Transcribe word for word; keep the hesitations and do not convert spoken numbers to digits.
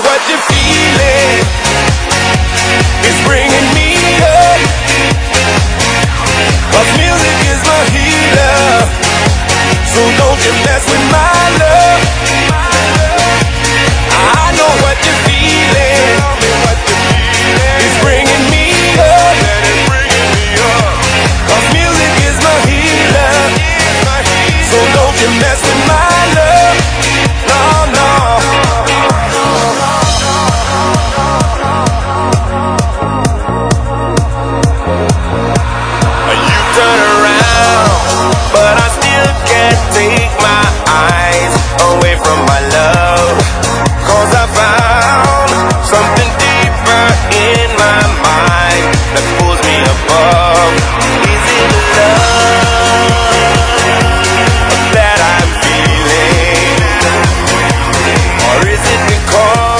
what you're feeling. It's bringing me up. 'Cause music is my healer. So don't you mess with my love. I know what you're feeling. It's bringing me up. 'Cause music is my healer. So don't you mess with my love. No, no. You turn around, but I still can't take my eyes away from my love. 'Cause I found something deeper in my mind that pulls me above. Is it love that I'm feeling? Or is it because